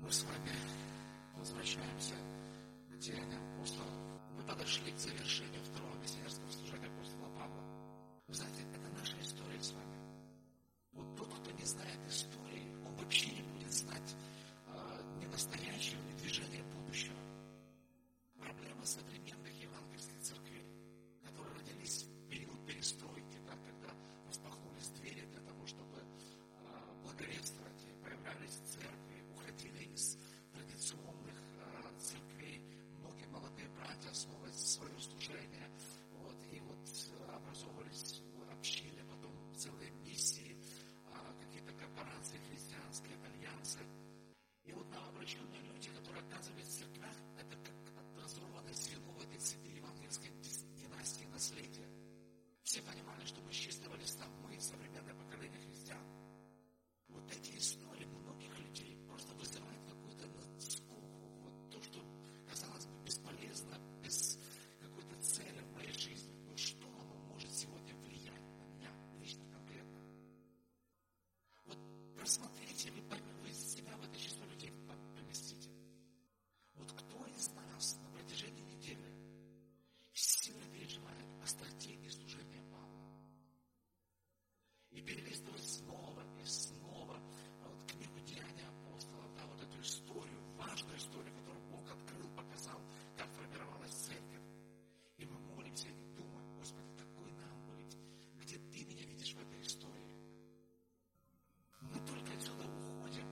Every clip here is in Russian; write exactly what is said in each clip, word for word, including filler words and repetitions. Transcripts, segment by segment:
Мы с вами возвращаемся к Деяниям апостолов. Мы подошли к завершению второго миссионерского служения апостола Павла. Вы знаете, это наша история с вами. Вот тот, кто не знает истории, он вообще не будет знать э, ни настоящего, ни движения будущего. Проблема современных евангельских церквей, которые родились в период перестройки, да, когда распахнулись двери для того, чтобы э, благовествовать, и появлялись церкви, уходили из традиционных э, церквей. Многие молодые братья основывали свое служение, вот, и вот э, образовывались общины, потом целые миссии, э, какие-то корпорации христианские, альянсы. И вот новообращенные люди, которые оказываются в церквях, это как разорванное звено в этой цепи евангельской династии наследия. Все понимали, что мы с чистого листа, мы современное поколение христиан. Вот эти истории многих людей просто вызывают какую-то скуку. Вот то, что казалось бы бесполезно, без какой-то цели в моей жизни. Ну что оно может сегодня влиять на меня лично, конкретно? Вот просмотрите, вы поймете, вы себя в это число людей поместите. Вот кто из нас на протяжении недели сильно переживает о стратегии служения Павла? И перелистывать снова и снова вот книгу Деяний апостолов, да, вот эту историю, важную историю, которую Бог открыл, показал, как формировалась церковь. И мы молимся и думаем: Господи, какой нам быть, где Ты меня видишь в этой истории? Мы только отсюда уходим,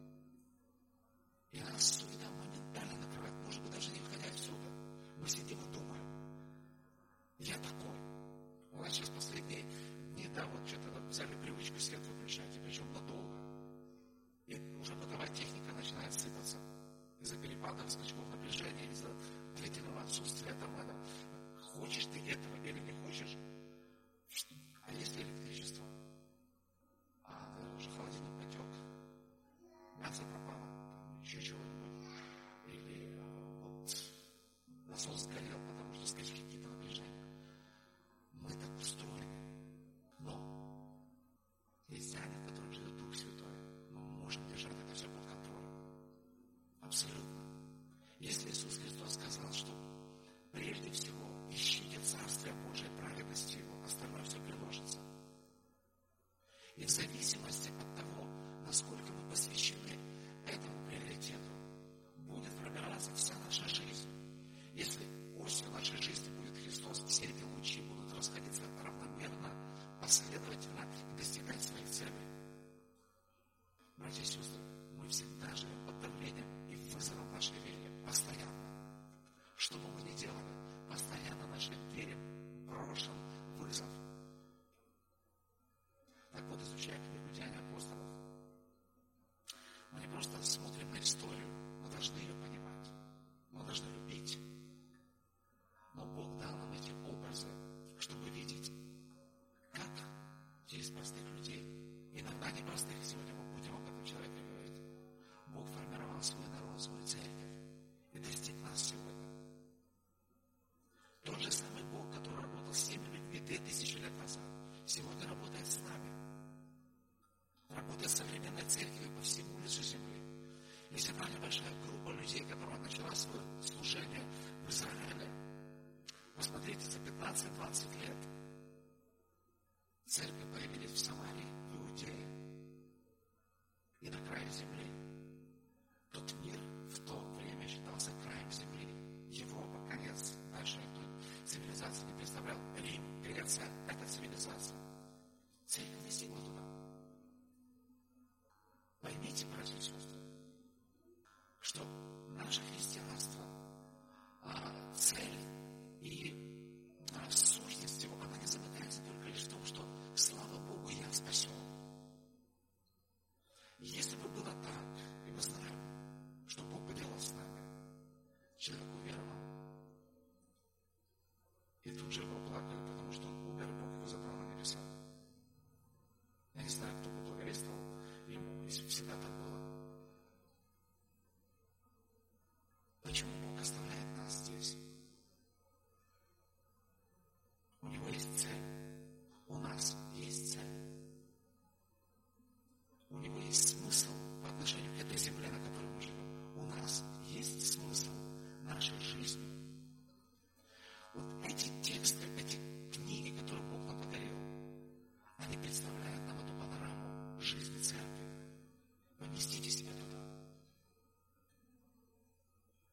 и нас суета моментально накрывает, может быть, даже не выходя отсюда. Мы сидим и думаем: я такой. У нас сейчас последние дни, да, вот что-то вот взяли привычку свет выключать, и причем надолго. И уже бытовая техника начинает сыпаться из-за перепадов, скачков напряжения, из-за длительного отсутствия там, это. Хочешь ты этого или не хочешь? А есть ли электричество? А, да, уже холодильник потек, мясо пропало, там, еще чего-нибудь. Или вот насос сгорел, потому что скачки какие-то напряжения. Мы так устроены. Но христиане, в которых живет Дух Святой, мы можем держать это все под контролем. Абсолютно. Если Иисус Христос сказал, что прежде всего ищите Царствие Божие, праведности Его, остальное все приложится. И в зависимости от того, насколько мы посвящены этому приоритету, будет формироваться вся наша жизнь. Если осью нашей жизни будет Христос, все эти лучи будут расходиться равномерно, последовательно и достигать своих целей. Братья и сестры, мы всегда живем под давлением и вызовом нашей вере. Постоянно. Что бы мы ни делали, постоянно нашей вере брошен вызов. Так вот, изучая книгу Деяний апостолов, мы не просто смотрим на историю, мы должны ее понимать, мы должны любить. Но Бог дал нам эти образы, чтобы видеть, как через простых людей, иногда непростых, сегодня мы будем об этом человеке говорить, Бог формировал свой народ, свою церковь и достиг нас сегодня. Тот же самый Бог, который работал с теми людьми две тысячи лет назад, сегодня работает с нами. Работает с современной церковью по всему лицу земли. Есть одна небольшая группа людей, которая начала свое служение в Израиле. Посмотрите, за пятнадцать-двадцать лет церкви появились в Самарии, в Иудее и на крае земли. Тот мир в то время считался краем земли. Европа, конец. Дальше никто цивилизации не представлял. Рим, Греция – это цивилизация. Церковь достигла туда. Поймите, братья и сестры, что наше христианство, цель и сущность его, она не замыкается только лишь в том, что слава Богу, я спасен. Если бы было так, и мы знаем, что Бог поделал с нами, человек уверовал, и тут же его плакали, потому что он умер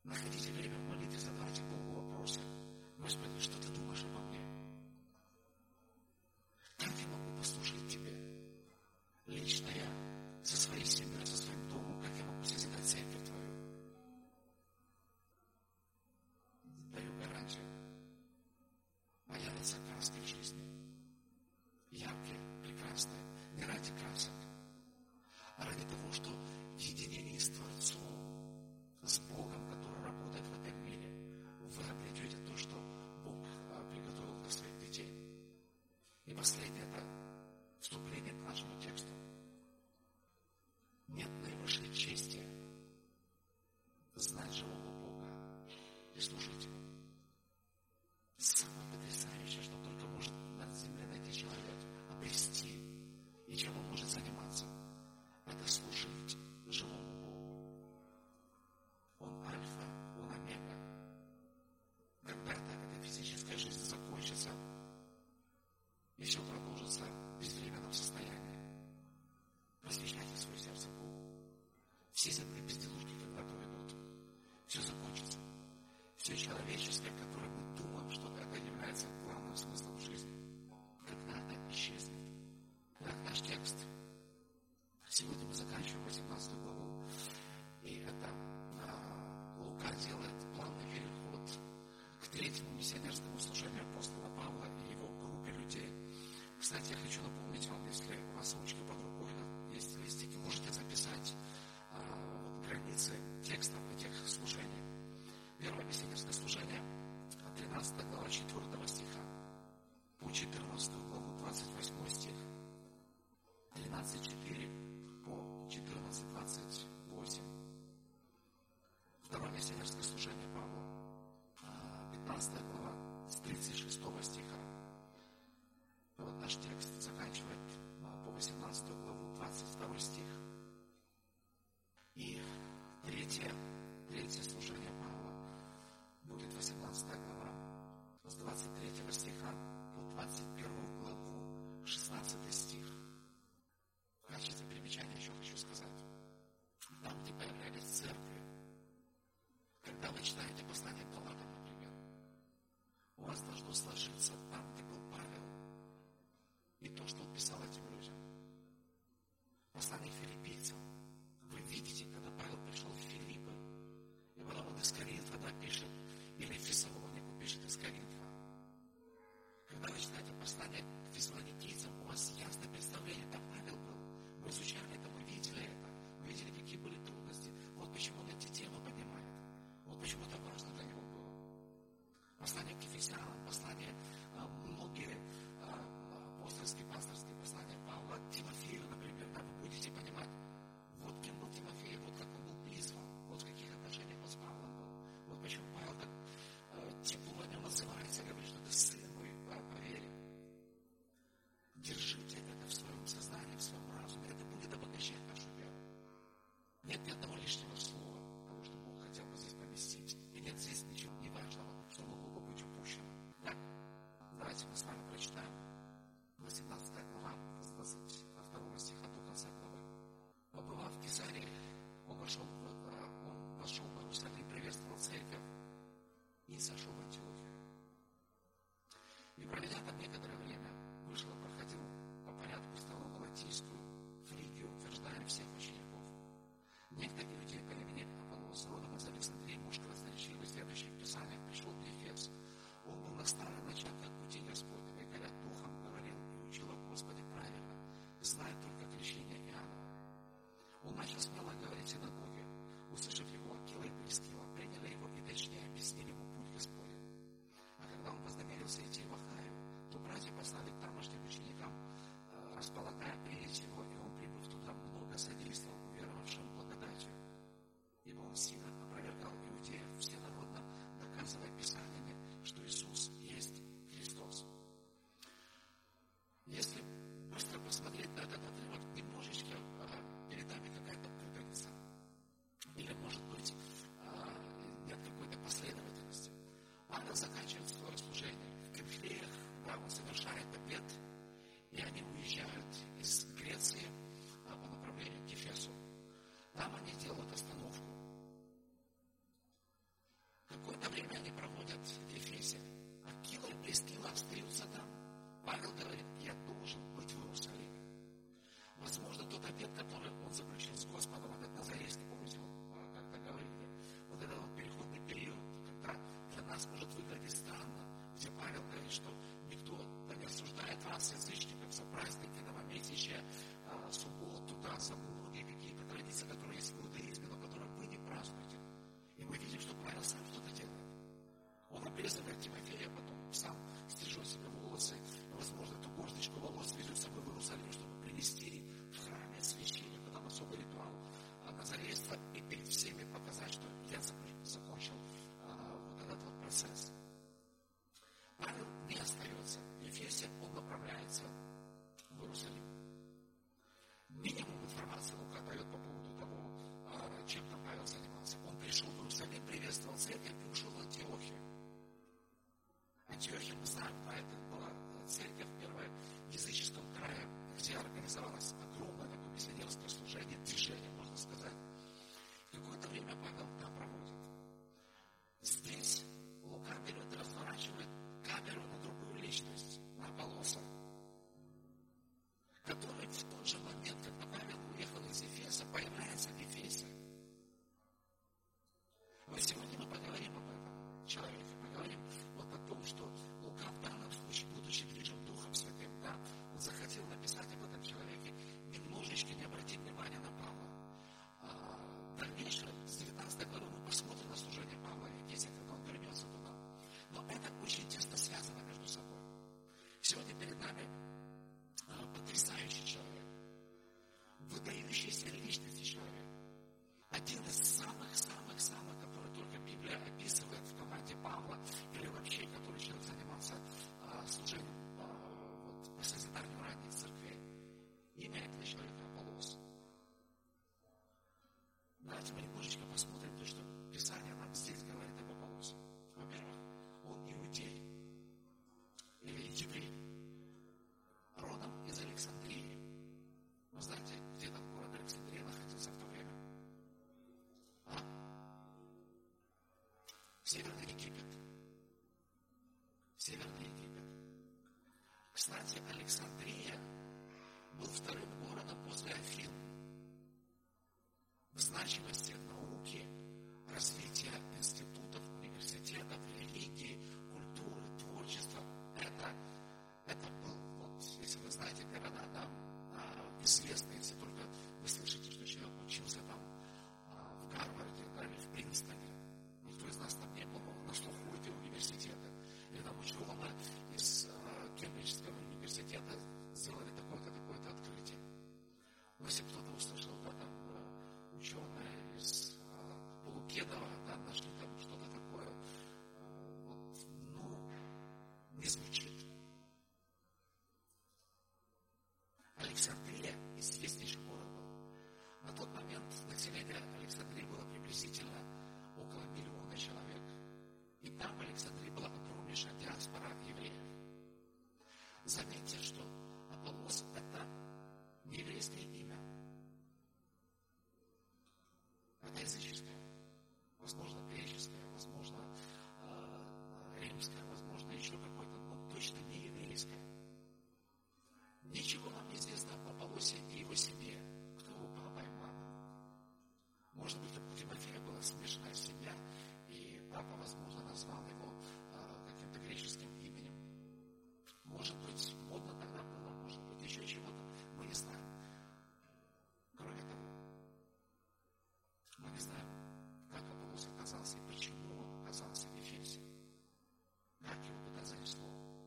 Находите время в молитве, задавайте Богу вопросы. Господи, что ты думаешь обо мне? Как я могу послужить тебе? Лично я, со своей семьей, со своим домом, как я могу созидать церковь твою? Даю гарантию. Появятся краски в жизни. Яркие, прекрасные. Не ради красок, а ради того, что в единении с Творцом, с Богом, который работает в этом мире, вы обретете то, что Бог приготовил для своих детей. И последнее — это вступление к нашему тексту. Нет наивысшей чести знать живого Бога и служить Ему. Самое потрясающее, что только может на земле найти человек, обрести, и чем он может заниматься, это служить живому Богу. Он альфа, он омега. Когда-то эта физическая жизнь закончится, и все продолжится в безвременном состоянии. Посвящайте свое сердце Богу. Все земные безделушки когда-то уйдут. Все закончится. Все человеческое, которое мы думаем, что это является главным смыслом жизни, когда-то исчезнет. Итак, наш текст. Сегодня мы заканчиваем восемнадцатую главу, и это а, Лука делает плавный переход к третьему миссионерскому служению апостола Павла и его группе людей. Кстати, я хочу напомнить вам, если у вас ручки под рукой, есть листики, можете записать а, вот, границы текстов этих служений. Первое миссионерское служение, тринадцатая глава, четвёртого стиха по четырнадцатую главу, двадцать восьмой стих, тринадцать четыре по четырнадцать двадцать восемь. Второе миссионерское служение Павла, пятнадцатая глава, с тридцать шестого стиха. И вот наш текст заканчивает по восемнадцатую главу, двадцать второй стих. И третье, третье служение Павла будет восемнадцатая глава, с двадцать третьего стиха по двадцать первую главу, шестнадцатый стих. В качестве примечания еще хочу сказать, там, где появлялись церкви, когда вы читаете послание к Галатам, например, у вас должно сложиться там, где был Павел, и то, что он писал этим людям. Послание к филиппийцам. Вы видите, когда Павел пришел в Филиппы, и потом он из Коринфа напишет, или в Фессалонику пишет из Коринфа. Когда вы читаете послание к фессалоникийцам, у вас ясное представление, там Павел был. Мы изучали это, мы видели это, мы видели, какие были трудности. Вот почему он эти темы поднимает. Вот почему это важно для него было. Послание к Ефесянам, послание а, многие а, апостольские, пасторские послания Павла, Тимофею, например, да, вы будете понимать, вот кем был Тимофей, вот как он был призван, вот в каких отношениях он с Павлом был. Вот почему Павел так э, тепло о нем отзывается, говорит, что ты сын мой по вере. Держите это в своем сознании, в своем разуме. Это будет обогащать нашу веру. Нет ни одного лишнего слова того, что Бог хотел бы здесь поместить. И нет здесь ничего неважного, что могло бы быть упущено. Так, давайте мы с вами прочитаем восемнадцатая глава с двадцать второго стиха до конца главы. Побывав в Кесарии, он вошел в, он вошел в Иерусалим, приветствовал церковь и сошел в Антиохию. И, проведя там некоторое время, вышел и проходил по порядку страну Галатийскую, Фригию, утверждая всех учеников. Некто иудей по имени Аполлос, родом из Александрии, муж красноречивый, следующий в Писаниях, пришел в Ефес. Он был наставлен начать от пути Господнего, и, горя духом, говорил и учил о Господе правильно, зная только крещение Иоанна. Он начал смело говорить в синагоге. Услышав его, Акила и Прискила приняли его и точнее объяснили ему путь Господень. А когда он вознамерился идти в Ахаю, то братья послали к тамошним ученикам, располагая принять его, и он, прибыв туда, много содействовал уверовавшим благодатью. Ибо он сильно опровергал иудеев всенародно, доказывая Писаниями, что Иисус есть Христос. Если быстро посмотреть на этот отрывок, немножечко а, перед нами какая-то путаница. Или, может быть, а, нет какой-то последовательности. Павел заканчивает свое служение в Кемфлеях, да, он совершает обед, и они уезжают из Греции а, по направлению к Ефесу. Там они делают остановку. нас может выглядеть странно, где Павел говорит, что никто не осуждает вас, язычников, за праздники, новомесячья, субботу, да, за многие какие-то традиции, которые есть в иудаизме, но которые вы не празднуете. И мы видим, что Павел сам что-то делает. Он обрезывает Тимофея, потом сам стрижет себе волосы, возможно, эту горсточку волос везет с собой в Иерусалим, чтобы принести в храме священнику, там особый ритуал назарейства, и перед всеми показать, что я закончил а, вот этот вот процесс. Павел не остается в Ефесе, он направляется в Иерусалим. Минимум информации Лука дает по поводу того, а, чем там Павел занимался. Он пришел в Иерусалим, приветствовал церковь и ушел в Антиохию. Антиохия, мы знаем, да, это была церковь первая в языческом крае, где организовалось огромное такое миссионерское служение, движение, можно сказать. Какое-то время Павел там проводит. Здесь Лука берет и разворачивает камеру на другую личность, на Аполлоса, который в тот же момент, когда Павел уехал из Ефеса, появляется в Ефесе. Вот сегодня мы поговорим об этом человеке, поговорим вот о том, что Лука в данном случае, будучи движим Духом Святым, да, он захотел написать об этом человеке, немножечко не обратив внимания на Павла. А, в дальнейшем, с девятнадцатой главы мы посмотрим на служение Павла в Ефесе, когда он вернется туда. Но это очень тесно связано между собой. Сегодня перед нами а, потрясающий человек, выдающийся личности человек. Один из самых-самых-самых, который только Библия описывает в команде Павла, или вообще, который человек занимался а, служением а, вот, по созиданию ранних церквей. Имя этого человека Аполлос. Давайте мы немножечко посмотрим то, что Писание нам здесь говорит об Аполлосе. Во-первых, он иудей, или еврей, родом из Александрии. Вы знаете, где этот город Александрия находился в то время? А? Северный Египет. Северный Египет. Кстати, Александрия был вторым городом после Афин в значимости науки, развития институтов, университетов, религии, культуры, творчества. Это, это был, вот, если вы знаете города, да, известные, если только вы слышите, что человек учился там в Гарварде, да, или в Принстоне. Никто из нас там не был, но на слуху эти университеты. Или там ученые из э, Кембриджского университета сделали такое-то, такое-то открытие. Но если кто-то услышал, да, там э, ученые из э, Полукедова, да, нашли там что-то такое, э, вот, ну, не звучит. Александрия известнейший город был. На тот момент население Александрии было приблизительно около миллиона человек. И там в Александрии была огромнейшая диаспора евреев. Заметьте, что Аполлос – это не еврейское имя. Это языческое. Возможно, греческое, возможно, римское, возможно, еще какое-то, но точно не еврейское. Ничего нам не известно об Аполлосе и его семье. Кто его папа и мама. Может быть, у Тимофея была смешанная семья, и папа, возможно, назвал его а, каким-то греческим именем. Может быть, модно тогда было, может быть, еще чего-то. Мы не знаем. Кроме того, мы не знаем, как Аполлос оказался и почему он оказался в Ефесе. Как его туда занесло.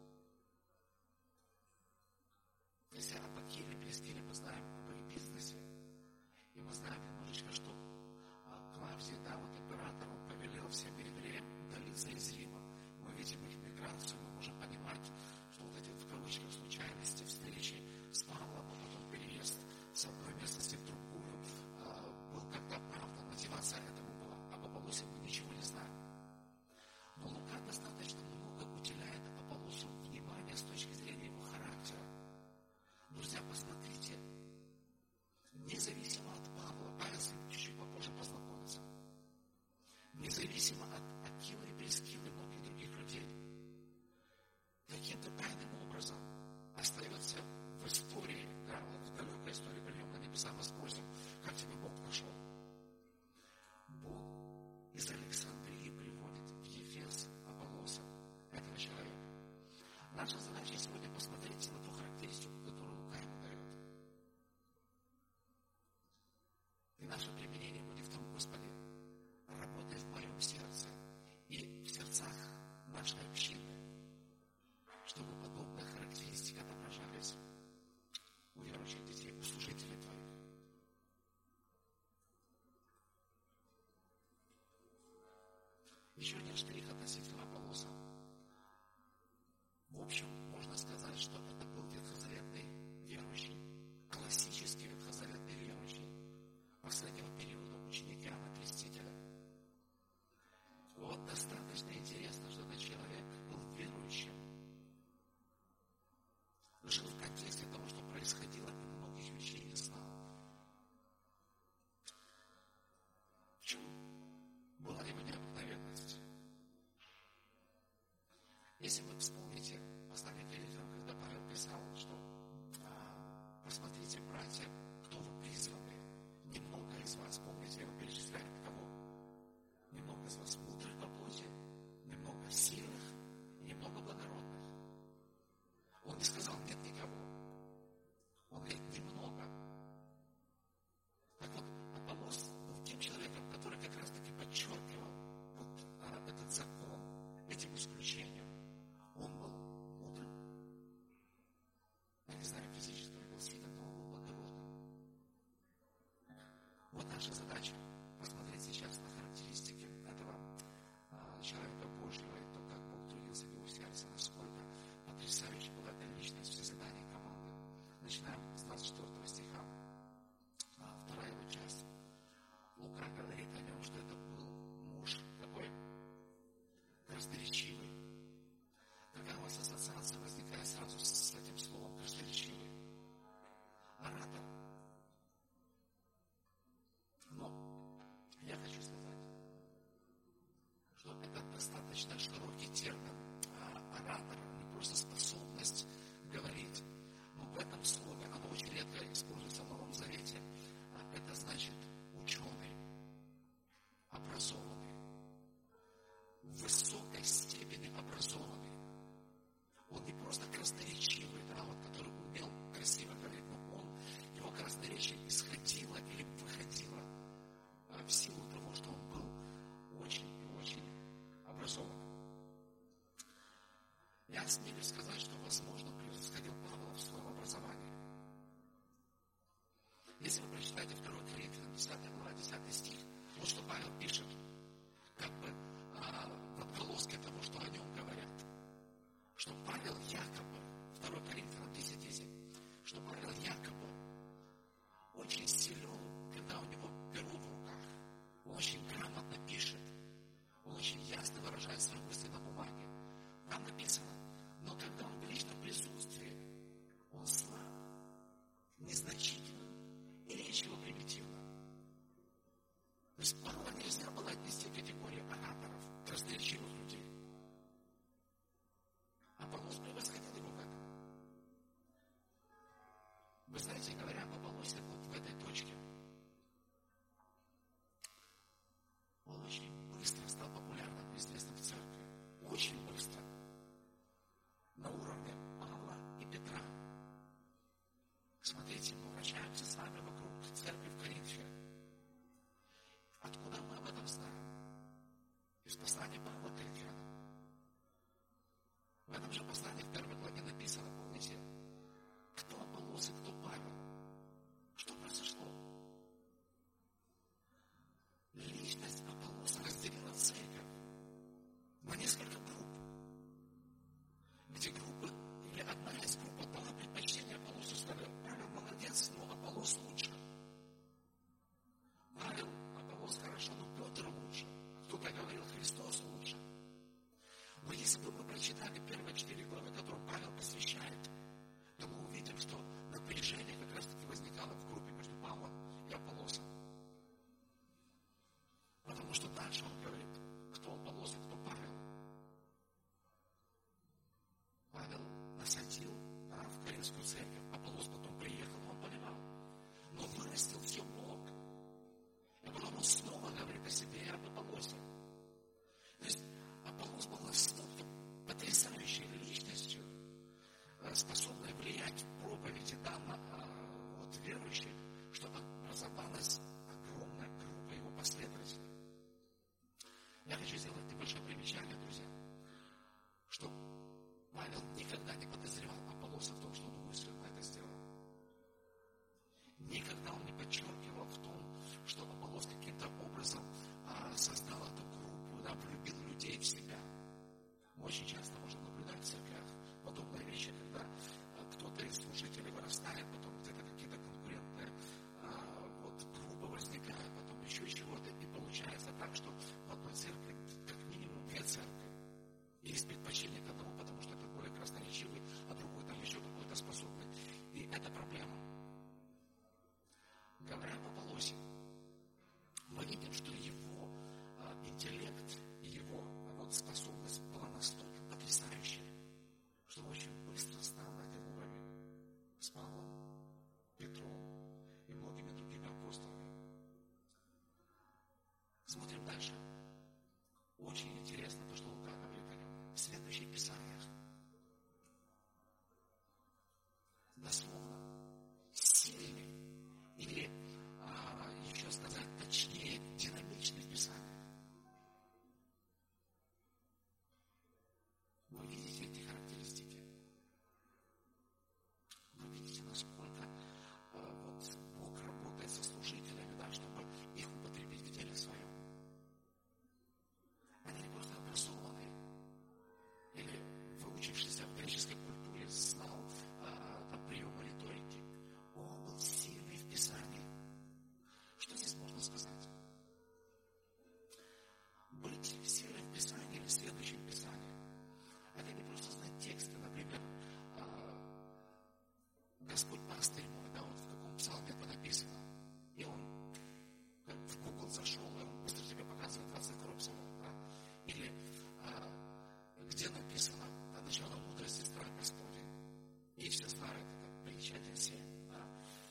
Если о Бакиле, Прескиле мы знаем об их бизнесе, и мы знаем немножечко, что Клавдий, да, вот император, он повелел всем евреям удалиться из Рима. Мы видим их миграцию, мы можем понимать, что вот эти в кавычках случайности, встречи с Павлом, а потом переезд с одной местности в другую, был как-то оправдан, мотивация этому была. Об Аполлосе мы ничего не знаем. Но Лука достаточно много уделяет Аполлосу внимания с точки зрения его характера. Друзья, посмотрите, независимо от Павла, Павел с ним чуть-чуть попозже познакомится, независимо от Акилы и Прескилы и многих других людей, каким-то тайным образом остается в истории, да, вот в далекой истории придем на небеса, мы спросим, как тебя Бог нашел. Бог из Александрии приводит в Ефес Аполлоса. Еще один штрих относительно Аполлоса. В общем, можно сказать, что это был ветхозаветный верующий, классический ветхозаветный верующий последнего периода, ученик Иоанна Крестителя. Вот достаточно интересно, что этот человек был верующим, жил в контексте того, что происходило, и многих вещей не знал. В чем была его необыкновенность? Если вы вспомните послание к Коринфянам, когда Павел писал, что а, посмотрите, братья, кто вы призваны, немного из вас, помните, он перечисляет кого? Немного из вас мудрых по плоти, немного сильных и немного благородных. Он не сказал нет никого. Он говорит немного. Так вот, Аполлос был тем человеком, который как раз таки подчеркивал вот а, этот закон этим исключением. Он был мудрым. Я не знаю, физически он был сильным, но он был благородным. Вот наша задача посмотреть сейчас на характеристики этого а, человека Божьего, и то, как Бог трудился в его сердце, насколько потрясающе была эта личность в созидании команды. Начинаем с двадцать четвёртого стиха. А, вторая его часть. Лука говорит о нем, что это был муж такой красноречивый. Какая у вас ассоциация возникает сразу с этим словом красноречивый? Оратор. Но я хочу сказать, что это достаточно широкий термин. А оратор не просто способность говорить, но в этом слове оно очень редко используется в Новом Завете. Это значит ученый, образованный, в высокой степени образованный. Он не просто красноречивый, да, вот, который умел красиво говорить, но он, его красноречие исходило или выходило а, в силу того, что он был очень и очень образован. Я смею сказать, что, возможно, превосходил Павла в своем образовании. Если вы прочитаете второе Коринфянам, десятая глава, десятый стих, вот что Павел пишет, как бы а, в отголоске того, что о нем говорят. Что Павел якобы, второе Коринфянам десять десять, что Павел якобы очень силен, когда у него перо в руках. Он очень грамотно пишет. Он очень ясно выражает свои мысли на бумаге. Там написано, но когда он в личном присутствии, он слаб, незначителен и речь его примитивна. То есть Павла нельзя было отнести к категории ораторов, красноречивых людей. Аполлос превосходил его в этом. Вы знаете, говоря об Аполлосе вот в этой точке, он очень быстро стал популярным и известным в церкви. Очень быстро. На уровне Павла и Петра. Смотрите, мы вращаемся с вами вокруг церкви в Коринфе. Откуда мы об этом знаем? Из послания Павла к Коринфянам. В этом же послании в первой главе написано, помните, кто Аполлос и кто Павел. Что произошло? Личность Аполлоса разделила церковь на несколько групп. Где группы, или одна из групп отдала предпочтение Аполлосу, сказали, Павел молодец, но Аполлос лучше. Павел, Аполлос хорошо, но Петр лучше. Кто-то говорил, Христос лучше. Но если бы мы прочитали первые четыре главы, которым Павел посвящает, то мы увидим, что напряжение как раз-таки возникало в группе между Павлом и Аполлосом. Потому что дальше он говорит, кто Аполлос и кто Павел. Павел насадил да, в Коринфскую церковь. Аполлос потом приехал, он понимал. Но вырастил все Бог. И потом он снова говорит о себе и об Аполлосе. То есть Аполлос был настолько потрясающей личностью, способной влиять в проповеди да, на вот, верующих, что образовалась огромная группа его последователей. Я хочу сделать небольшое примечание, друзья, что Павел никогда не подозревал Аполлоса в том, что он умышленно это сделал. Никогда он не подчеркивал в том, что Аполлос каким-то образом а, создал эту группу, да, влюбил людей людей в себя. Мы очень часто можем наблюдать в церквях подобные вещи, когда кто-то из служителей вырастает, потом где-то какие-то конкурентные а, вот, группы возникают, потом еще чего-то, и получается так, что в одной церкви как минимум две церкви. Есть предпочтение к одному, потому что это более красноречивый, а другой там еще какой-то способный. И это проблема. Говоря о Полосе, мы видим, что его а, интеллект и его а, вот, способность была настолько потрясающей, что очень быстро стал на один уровень с Павлом, Петром и многими другими апостолами. Смотрим дальше. Очень интересно то, что Лука говорит о нем. В следующих писаниях дословно сильный или а, еще сказать точнее динамичный в писаниях. Вы видите эти характеристики? Вы видите, насколько а, вот Бог работает со служителями, да, чтобы их употребить в деле своем. Они не просто образованные или выучившиеся в греческой культуре, знал а, там, приемы риторики. Он был сильный в Писании. Что здесь можно сказать? Быть сильным в Писании или следующим в Писании — это не просто знать тексты, например, а, Господь пастырь мой, да, вот в каком псалме это написано. И он как в Google зашел, и он быстро тебе показывает двадцать второй псалом, да? Или а, где написано да, начало мудрости страх Господень. И все знают, это притча один семь. Да?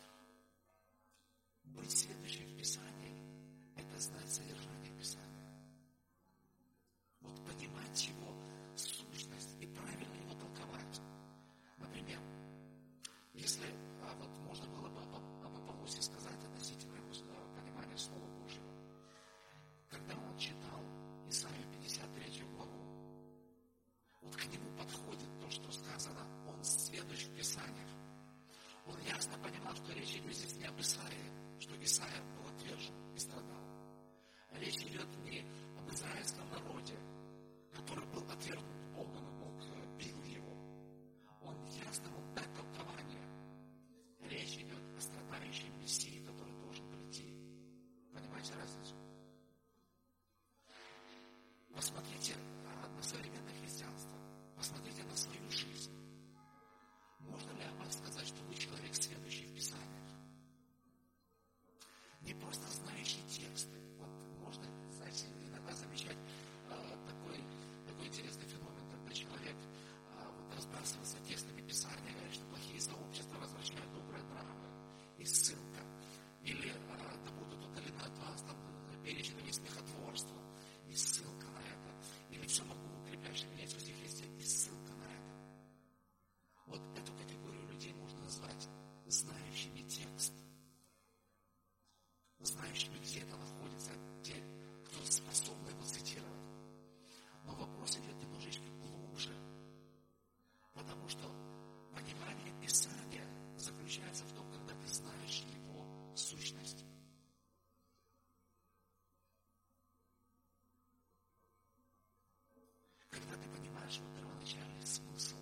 Быть следующим в Писании — это знать содержание Писания. Вот понимать его сущность и правильно его толковать. Например, если а, вот можно было бы об, об Аполлосе сказать относительно его понимания Слова Божьего, когда он читал Исаию пятьдесят третью главу, вот к нему подходит то, что сказано, он следующий в Писаниях. Он ясно понимал, что речь идет здесь не об Исаии, что Исаия был отвержен и страдал. Речь идет не об израильском народе, который был отвергнут Богом, и Бог бил его. Он ясно мог дать толкование. Речь идет о страдающем Мессии, который должен прийти. Понимаете разницу? Посмотрите на современное христианство. Посмотрите на свою жизнь. Можно ли о вас сказать, что вы человек, следующий в Писаниях? Не просто знающий тексты. Вот можно, знаете, иногда замечать а, такой, такой интересный феномен, когда человек а, вот, разбрасывается текстами Писания, говорит, что плохие сообщества возвращают добрые нравы. И ссылка. Или а, да будут удалено от вас там перечень и смехотворство. И ссылка на это. Или все могу укрепляющих меня в Иисусе Христе. И ссылка на это. Вот эту категорию людей можно назвать знающими текст. Знающими, где это находится, те, кто способны его цитировать. Но вопрос идет немножечко глубже. Потому что понимание Писания заключается в том, когда ты знаешь его сущность. Когда ты понимаешь его первоначальный смысл.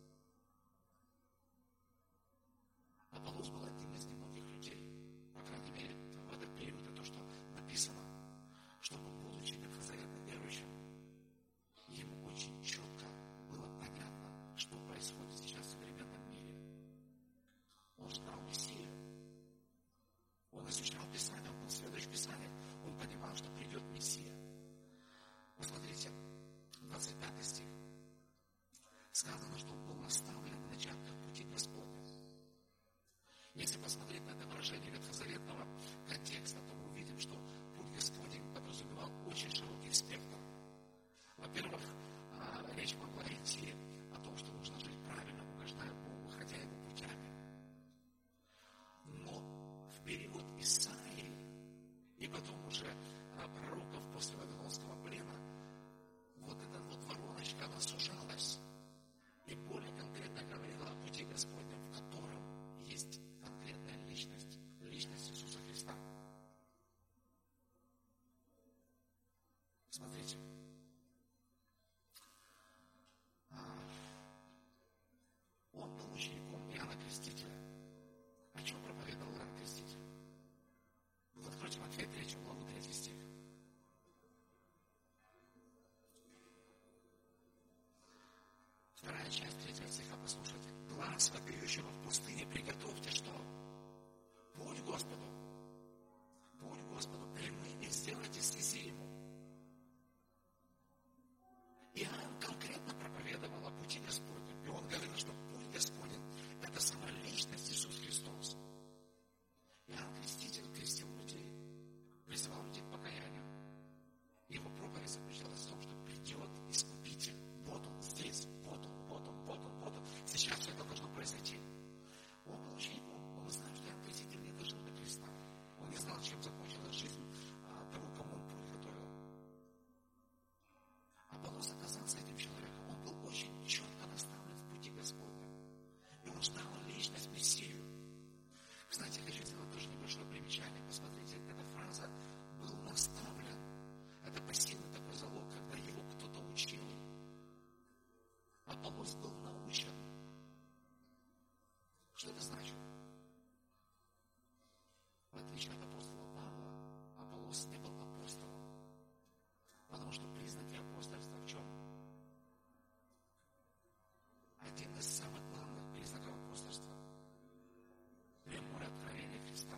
Аполлос был одним из немногих людей, по крайней мере, в этот период, это то, что написано, чтобы, будучи ветхозаветным верующим, ему очень четко было понятно, что происходит сейчас в современном мире. Он знал Мессию. Он изучал Писание, он был следующий в Писаниях, он понимал, что придет Мессия. Посмотрите, двадцать пятый стих. Сказано, что он был наставлен в начатках пути Господня. Если посмотреть на это выражение ветхозаветного контекста, то мы увидим, что путь Господень подразумевал очень широкий спектр. Во-первых, речь могла идти о том, что нужно жить правильно, угождая Богу, ходя его путями. Но в период Исаии и потом уже пророков после Вавилонского плена, вот эта вот вороночка, она сужалась и более конкретно говорила о пути Господнем, в котором есть конкретная личность, личность Иисуса Христа. Смотрите, первая часть третьего стиха, послушайте. Глаз вопиющего в пустыне приготовьте что? Путь Господу. Путь Господу прямыми сделайте, стези Ему. Иоанн конкретно проповедовал о пути Господнем. И он говорил, что путь Господень – это сама личность Иисус Христос. Иоанн Креститель крестил людей, призывал людей к покаянию. Его проповедь заключалась в том, что придет Искупитель. Вот он здесь, вот он, вот он, вот он, вот он. Сейчас все это должно произойти. Он был учеником, он знал, что Иоанн Креститель не дожил до креста. Он не знал, чем закончилась жизнь а, того, кому он путь готовил. Аполлос оказался этим человеком. Он был очень четко наставлен в пути Господня. И он ждал личность Мессию. Кстати, хочу сделать тоже небольшое примечание. Посмотрите, эта фраза «был наставлен». Это пассивный такой залог, когда его кто-то учил. Аполлос был научен. Что это значит? В отличие от апостола Павла, Аполлос не был апостолом. Потому что признаки апостольства в чем? Один из самых главных признаков апостольства – прямое откровение Христа.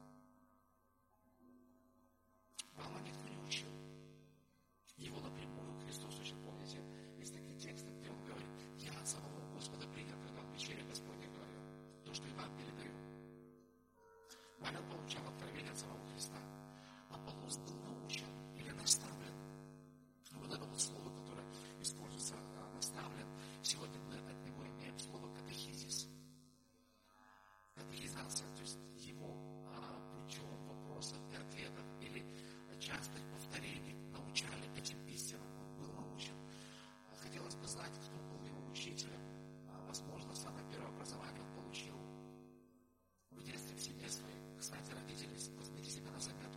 Павла никто не учил. Его напрямую Христос учил. Помните, есть такие тексты, где он говорит: «Я от самого Господа принял, когда в вечере Господне говорил, то, что и вам передаю». Павел получал откровение от самого Христа. Аполлос был научен или наставлен. Вот это вот слово, которое используется, наставлен. Сегодня мы от него имеем слово катехизис. Катехизация, то есть его а, путем вопросов и ответов или частых повторений научали этим истинам. Он был научен. Хотелось бы знать, кто был его учителем. Возможно, самое первое образование он получил в детстве в семье своей. Кстати, родители, возьмите себя на заметку.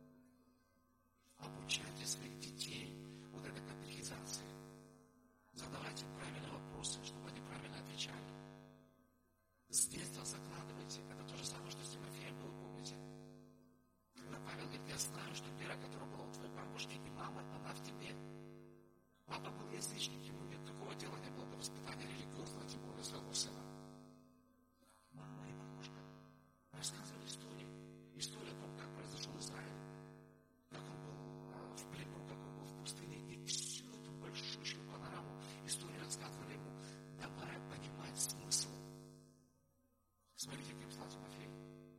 Обучайте своих детей вот этой катехизации. Задавайте правильные вопросы, чтобы они правильно отвечали. С детства закладывайте. Это то же самое, что с Тимофеем было, помните? Когда Павел говорит: «Я знаю, что вера, которая была у твоей бабушки и мамы, она в тебе». Папа был язычник, ему никакого дела не было до воспитания религиозного, тем более своего сына. Мама и бабушка рассказывали истории. История о том, как произошел Израиль, как он был а, в плену, как он был в пустыне. И всю эту большущую панораму истории рассказывали ему, давая понимать смысл. Смотрите, как писал Тимофей.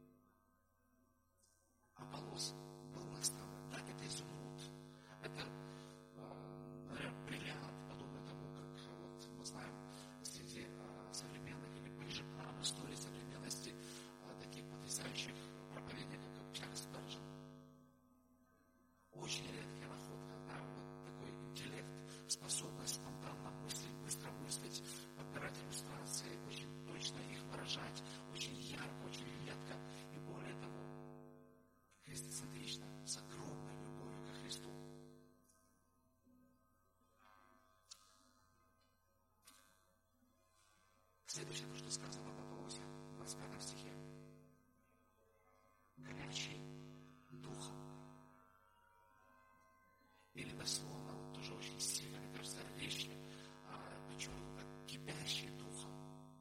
Аполлос был наставлен. Да, это изумруд. Это, наверное, бриллиант, подобный тому, как вот мы знаем среди современных или ближе к нам истории современности таких потрясающих проповедников, как Чарльз Спержен. Очень редкая находка, да, вот такой интеллект, способность спонтанно мыслить, быстро мыслить, подбирать иллюстрации, очень точно их выражать, очень ярко, очень редко. И более того, христоцентрично, с огромной любовью ко Христу. Следующее, то, что сказано об Аполлосе в двадцать пятом стихе. Горячий духом. Или дословно, вот тоже очень сильно, мне кажется, вещи, а, причем как кипящий духом.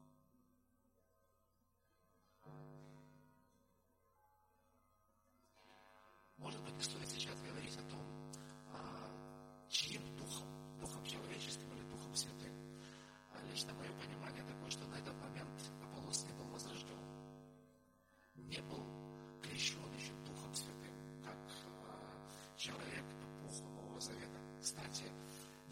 Может быть, не стоит сейчас говорить о том, а, чьим духом, духом человеческим или духом святым. А лично мое понимание такое, что на этот момент Аполлос не был возрожден, не был крещен еще духом святым, как а, человек эпохи Нового Завета. Кстати,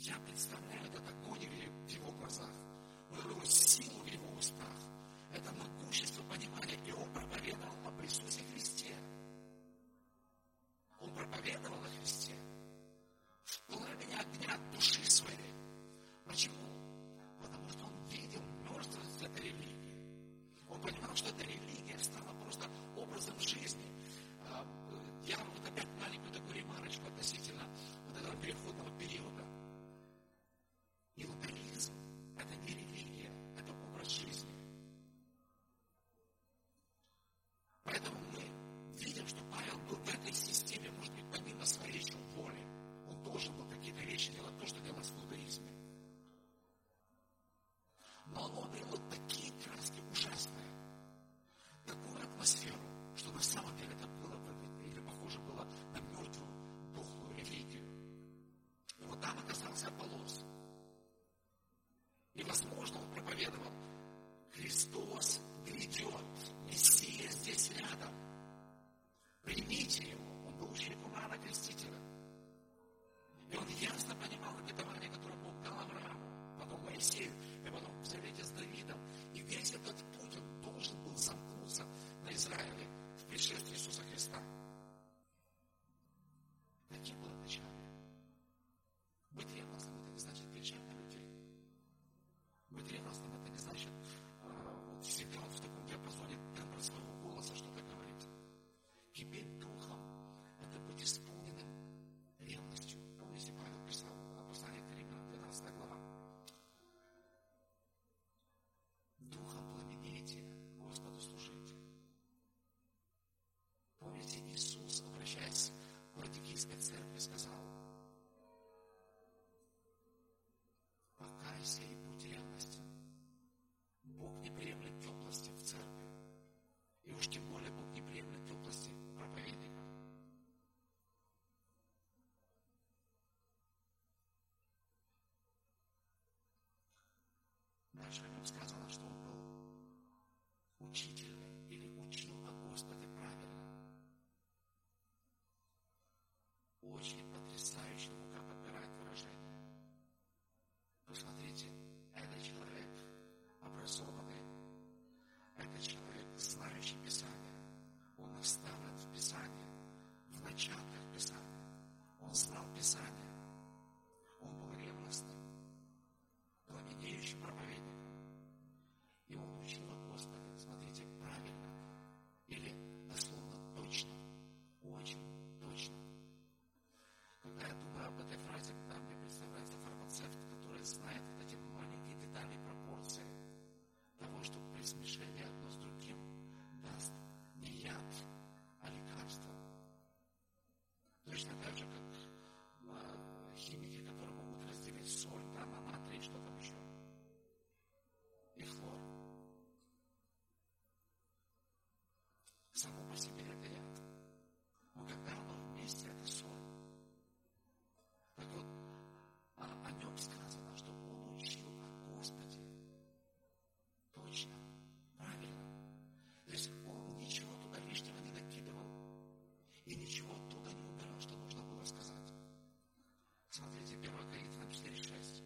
Я представляю этот огонь в его глазах, вот эту силу в его устах, это могущество понимания. И он проповедовал об Иисусе Христе. Он проповедовал о Христе в пламени огня души своей. Почему? Потому что он видел мертвость этой религии. Он понимал, что эта религия стала просто образом жизни. Я вот опять маленькую такую ремарочку относительно вот этого переходного периода. Иудаизм – это не религия, это образ жизни. Поэтому мы видим, что Павел был в этой системе, может быть, помимо своей еще воли. Он должен был какие-то вещи делать, то, что делалось в иудаизме. Но он обрел вот такие краски ужасные, такую атмосферу, что на самом деле это было, или похоже было на мертвую, духлую религию. И вот там оказался Аполлос. И, возможно, он проповедовал: Христос грядет, Мессия здесь рядом. Примите его. Он был учеником Иоанна Крестителя. И он ясно понимал обетование, которое Бог дал Аврааму, потом Моисею, и потом в завете с Давидом. И весь этот путь он должен был замкнуться на Израиле в пришествии Иисуса Христа. Каким было начало? Быть ревностным — это не значит кричать на людей. Быть ревностным — это не значит э, вот всегда вот в таком диапазоне тембра своего голоса что-то говорить. Кипеть духом — это быть исполненным ревностью. Помните, Павел писал в послании к Римлянам, двенадцатая глава. Духом пламенейте, Господу служите. Помните, Иисус, обращаясь к Ладикийской церкви, сказал: покайся и будь ревностен. Бог не приемлет теплости в церкви. И уж тем более Бог не приемлет теплости проповедников. Дальше о нем сказано, что он был учительный или учил о Господе правильно. Очень потрясающе Лука подбирает выражение. Посмотрите, это человек образованный, это человек, знающий Писание. Он наставлен в Писании, в начатках Писания. Он знал Писание. Он был ревностным, пламенеющим проповедником. И он учил о Господе, смотрите, правильно или дословно точно, очень точно. Когда я думаю об этой фразе, да, мне представляется фармацевт, который знает вот эти маленькие детали, пропорции того, что при смешении одно с другим даст не яд, а лекарство. Точно так же, как а, химики, которые могут разделить соль, да, на натрий, что там еще, и хлор. Само по себе это яд. Но когда оно вместе, это соль. Так вот, а, о нем сказано, что он учил о Господе точно, правильно. То есть он ничего туда лишнего не накидывал и ничего оттуда не убирал, что нужно было сказать. Смотрите, первое Коринфянам четыре шесть.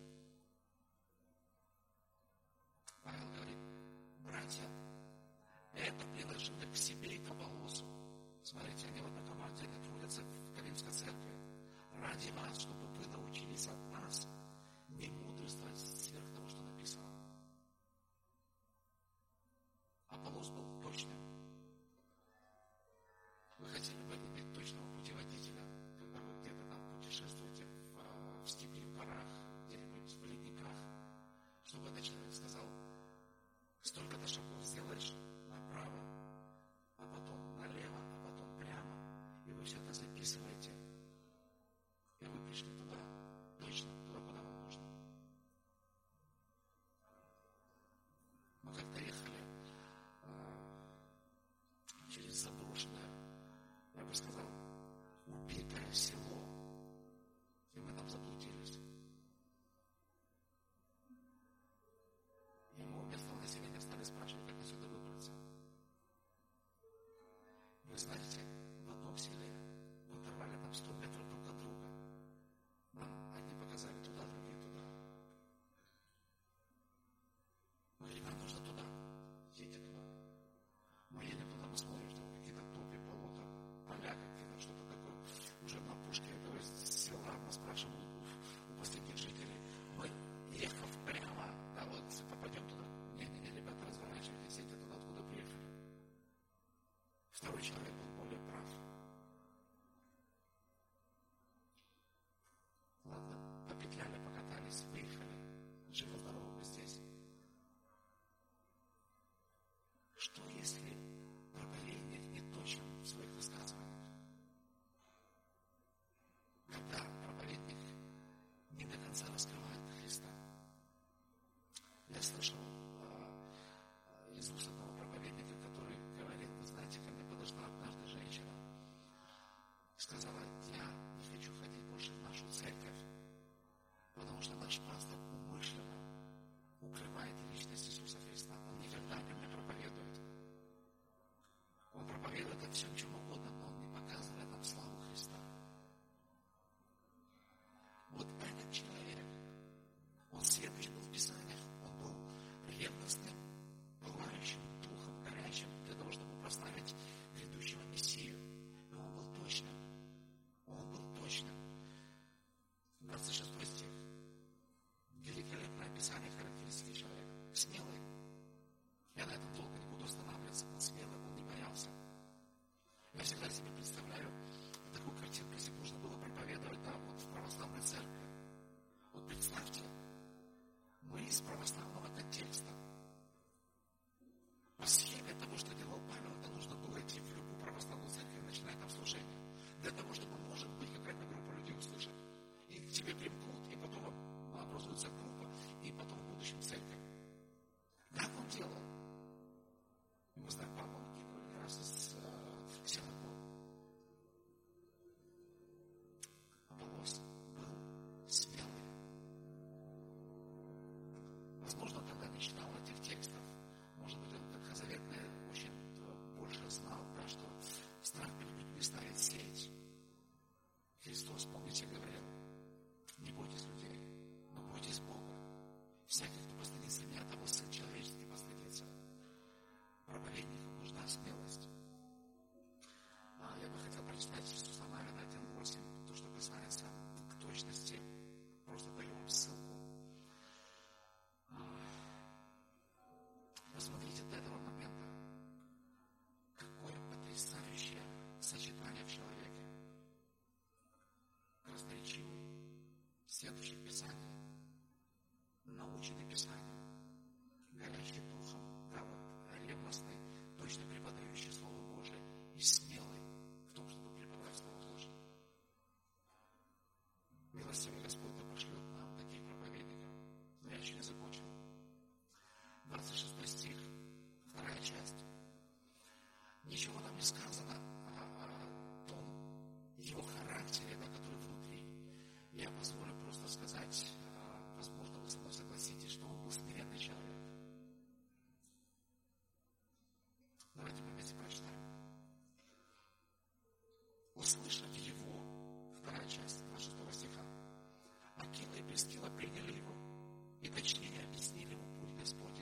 Павел говорит: братья, это приложили к себе и к Аполлосу. Смотрите, они в одном отделе трудятся в Коринфской церкви. Ради вас, чтобы вы научились от нас не мудрствовать сверх того, что написано. Аполлос был точным. Вы хотели бы иметь точного путеводителя, когда вы где-то там путешествуете в, в степи, в горах, где-нибудь в ледниках, чтобы этот человек сказал: столько-то шагов сделаешь направо, а потом налево, а потом прямо, и вы все это записываете, и вы пришли туда. будущем церковь. Как он делал? Мы знаем, папа не раз из синагог. Аполлос был смелый. Возможно, тогда не читал этих текстов. Может быть, он ветхозаветный очень больше знал, да, что страх перед людьми ставит сеть. Христос, помните, говорил, не бойтесь людей, но бойтесь Бога. Всякий, кто постыдится меня, того Сын Человеческий постыдится. Проповеднику нужна смелость. А я бы хотел прочитать Иисуса Навина один восемь, то, что касается к точности. Просто даю вам ссылку. Посмотрите до этого момента, какое потрясающее сочетание в человеке. Красноречивый, следующий Писание, наученный Писанием, горящий духом, да, вот, ревностный, точно преподающий Слово Божие и смелый в том, чтобы преподавать Слово Божие. Милостивый Господь да пошлет нам таких проповедников. Но я еще не закончил. двадцать шестой стих, вторая часть. Ничего там не сказано о, о том его характере, да, который внутри. Я позволю просто сказать, возможно, вы со мной согласитесь, что он был смиренный человек. Давайте мы вместе прочитаем. Услышав его, вторая часть двадцать шестого стиха, Акила и Прискила приняли его и точнее объяснили ему путь Господень.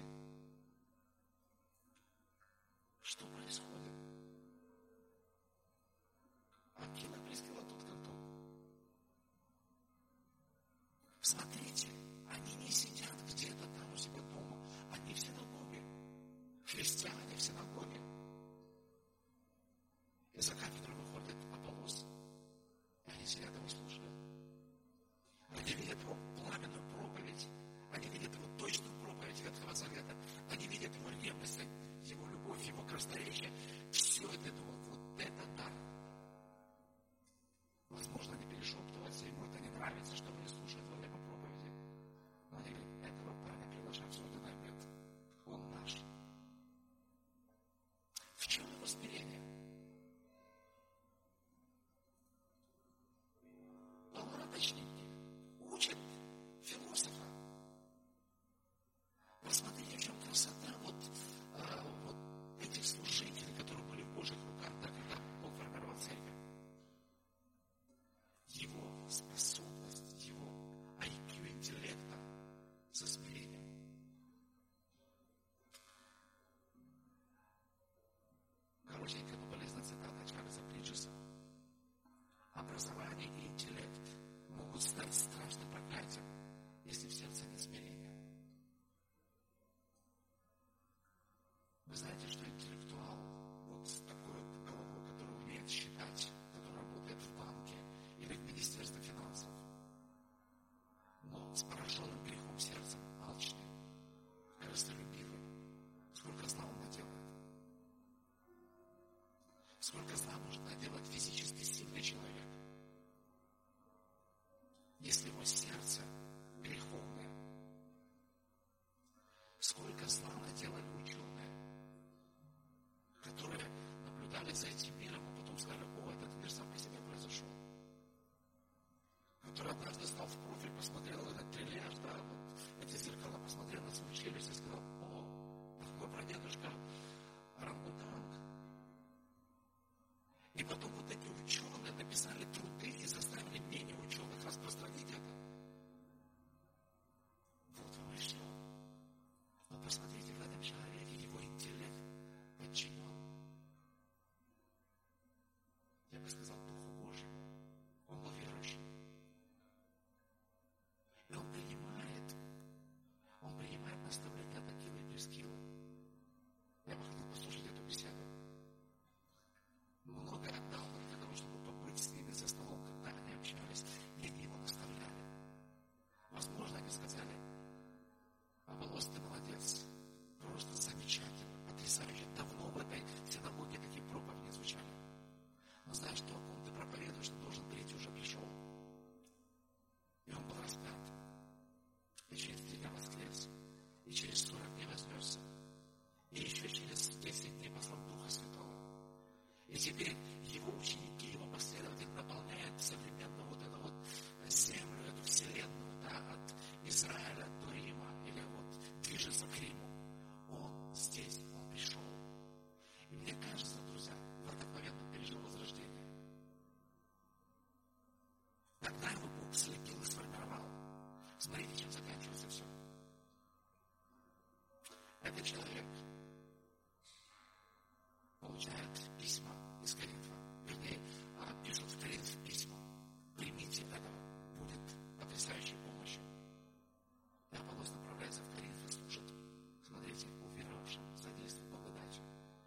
Что происходит? Акила и Прискила тут как тут. Смотрите, они не сидят где-то там у себя дома, они в синагоге. Христиане в синагоге. Из-за кафедры выходит Аполлос, и они сидят его слушают. Они видят его пламенную проповедь, они видят его точную проповедь Ветхого Завета, они видят его ревность, его любовь, его красноречие. Все это думают, вот это да. Возможно, они перешептываются, ему это не нравится, что они слушают во время проповеди. Но они говорят, этого парня приглашаем в свой динамит. Он наш. В чем его смирение? Полнороточники учат философа. Посмотрите, в чем красота вот, а, вот этих служителей, которые были в Божьих руках, да, когда Бог формировал церковь. Его способность, его ай кью интеллекта со смирением. Коротенько, но полезная цитата Чарльза Бриджеса. Образование и интеллект могут стать страшным проклятием, если в сердце нет смирения. Вы знаете, что интеллектуал, вот с такой вот головой, который умеет считать, который работает в банке или в Министерстве финансов, но с пораженным грехом сердцем, алчный, корыстолюбивый, сколько зла он наделает. Сколько зла может наделать физически сильный человек, если его сердце греховное. Сколько зла наделали ученые, которые наблюдали за этим миром, а потом сказали, о, этот мир сам по себе произошел. Который однажды стал в профиль, посмотрел этот трильяж, да, вот эти зеркала, посмотрел на свою челюсть и сказал, о, такой прадедушка орангутанг. И потом вот эти ученые написали труды и заставили менее ученых распространить это. Вот вам и все. Но посмотрите, в этом человеке его интеллект подчинен. Смотрите, чем заканчивается все. Этот человек получает письма из Коринфа. Вернее, пишут в Коринф письма. Примите этого, будет потрясающей помощью. И Аполлос направляется в Коринф и служит. Смотрите, уверовавшим задействует благодатью.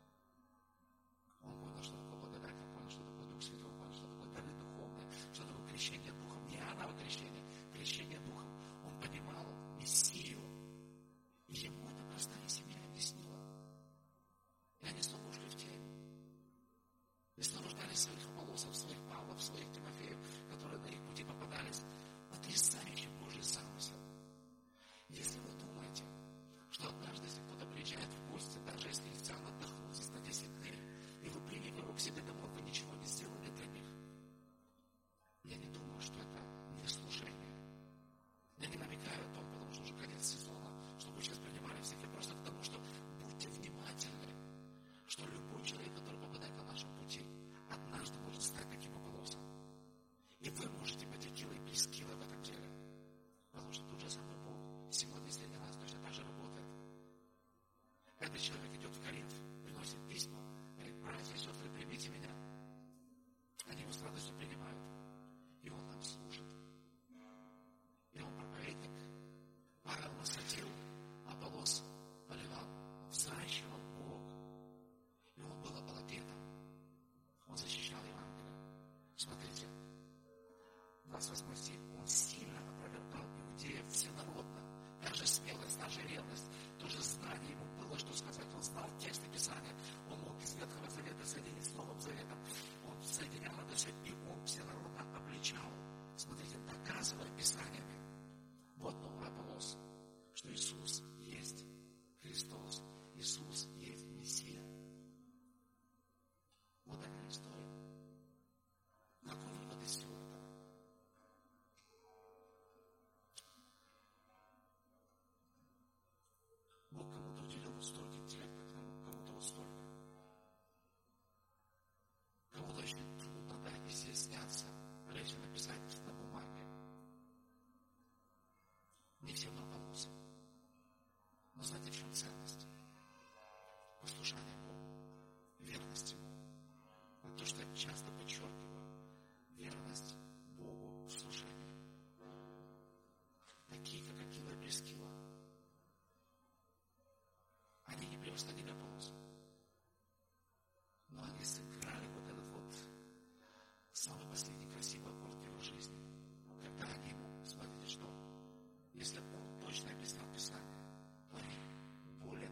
Он понял, что такое благодать, он понял, что такое Дух Святой, он понял, что такое дары духовные, что такое крещение Духом. Не Иоанново крещение, крещение Духом. Он понимал Мессию. И ему эта простая семья объяснила. И они снова ушли в тень. И снова ждали своих Аполлосов, своих Павлов, своих Тимофеев, которые на их пути попадались. Потрясающий Божий замысел. Если вы думаете, что однажды, если кто-то приезжает в гости, даже если христиан отдохнул здесь на десять дней, и вы приняли его к себе домой, вы ничего не сделали для них, я не думаю, что это не служение. Я не намекаю о том, потому что уже конец сезона, что вы сейчас принимали всех, я просто к тому, что будьте внимательны, что любой человек, который попадает на нашем пути, однажды может стать таким Аполлосом. И вы можете быть Акилой Прискилой в этом деле. Потому что тот же самый Бог сегодня среди нас точно так же работает. Этот человек идет в Коринф, приносит письма, говорит: братья и сестры, примите меня. Они его с радостью принимают. И он нам служит. И он проповедник. Павел насадил, Аполлос поливал, взращивал Бог. И он был апологетом. Он защищал Евангелие. Смотрите, двадцать восьмой стих. Он сильно опровергал иудеев всенародно. Даже смелость, даже ревность, тоже знание ему было, что сказать. Он знал тексты Писания. Он мог из Ветхого Завета соединить с Новым Заветом. Он соединял это все, и он всенародно обличал. Смотрите, доказывая Писаниями. Вот новый Аполлос, что Иисус есть Христос. Иисус есть Мессия. Вот такая история. Какой вывод из всего этого? Бог кому-то уделил вот столько интеллекта, кому-то вот столько. Кому-то очень трудно, да, изъясняться, легче написать на бумаге. Не всем Аполлосам. Но знаете, в чем ценность? Послушание Богу, верность Ему. Вот то, что я часто подчеркиваю, верность Богу в служении. Такие, как Акила и Прискила, они не превосходили Аполлоса. Но они сыграли вот этот вот самый последний красивый аккорд в его жизни. Когда они ему, смотрите, что если он точно объяснял Писание, то они более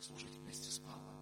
служить вместе с Павлом.